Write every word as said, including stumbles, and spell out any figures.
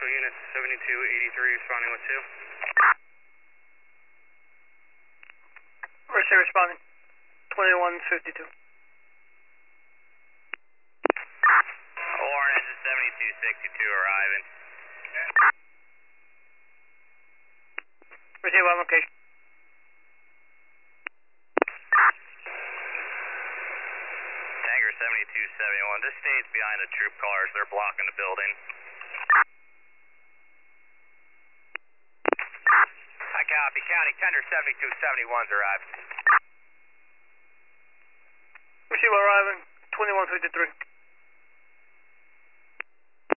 Actual unit seventy-two eighty-three responding with two. Mercy responding. twenty-one fifty-two. Warren, engine seventy-two sixty-two arriving. Receive on location. Tanker seventy-two seventy-one, this stays behind the troop cars, they're blocking the building. I copy, County Tender seventy-two seventy-one's arrived. Receive arriving. twenty-one fifty-three.